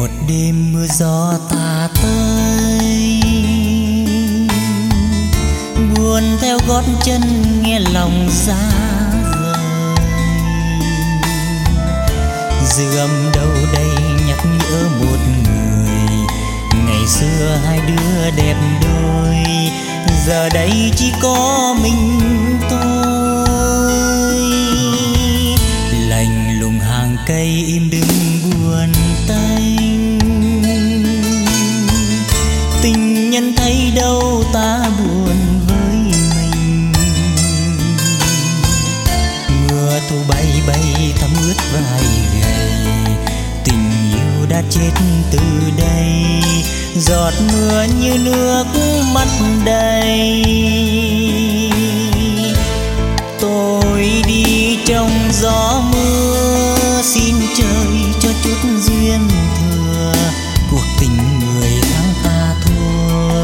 một đêm mưa gió tà tơi, buồn theo gót chân nghe lòng giá rời. Dư âm đâu đây nhắc nhớ một người, ngày xưa hai đứa đẹp đôi, giờ đây chỉ có mình tôi. Lạnh lùng hàng cây im đứng buồn tênh, tình nhân thấy đâu ta buồn với mình. Mưa thu bay bay thấm ướt vai gầy, tình yêu đã chết từ đây. Giọt mưa như nước mắt đầy, tôi đi trong gió mưa, xin trời cho chút duyên thừa, cuộc tình người thắng ta thua.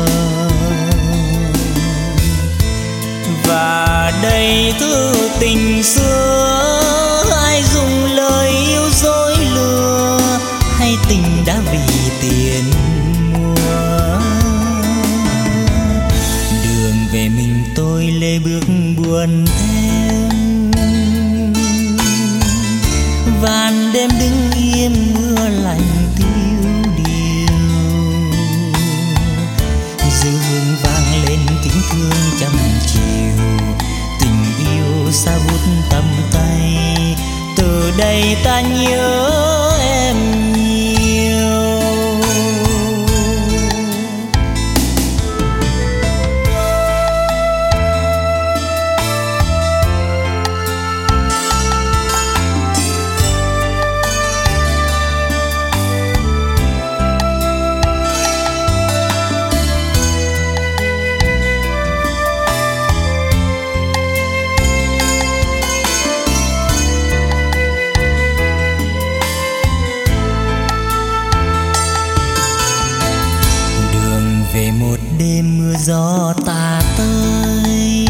Và đây thứ tình xưa, ai dùng lời yêu dối lừa, hay tình đã vì tiền mua. Đường về mình tôi lê bước buồn thêm, vàn đêm đứng im mưa lạnh tiêu điều. Dư hương vang lên kính thương trăm chiều, tình yêu xa vút tầm tay, từ đây ta nhớ em nhiều. Về một đêm mưa gió tà tơi,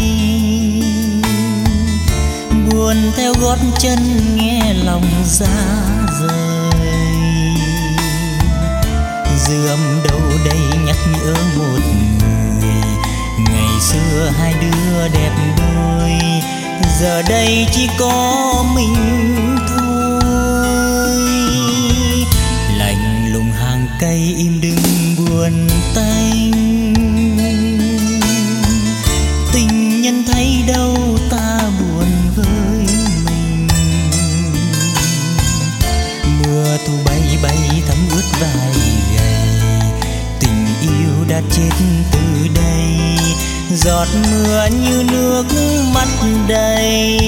buồn theo gót chân nghe lòng giá rời. Dư âm đâu đây nhắc nhớ một người, ngày xưa hai đứa đẹp đôi, giờ đây chỉ có mình thôi. Lạnh lùng hàng cây im đứng buồn tênh, tình nhân thấy đâu ta buồn với mình. Mưa thu bay bay thấm ướt vai gầy, tình yêu đã chết từ đây. Giọt mưa như nước mắt đầy,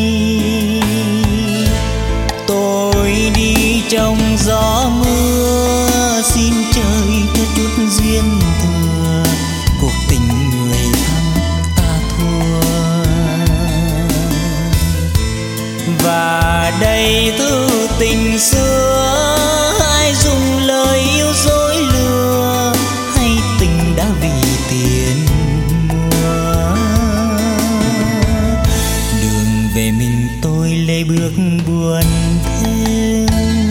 tôi đi trong gió mưa, xin trời cho chút duyên thừa, cuộc tình người thắng ta thua. Và đây thứ tình xưa, ai dùng lời yêu dối lừa, hay tình đã vì tiền mua. Đường về mình tôi lê bước buồn thêm,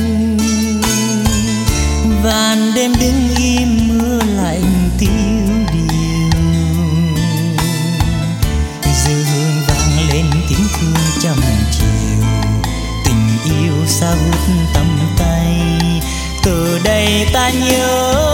vàn đêm đứng im mưa lạnh tiêu điều. Dư hương vang lên tiếng thương trăm chiều, tình yêu xa vút tầm tay, từ đây ta nhớ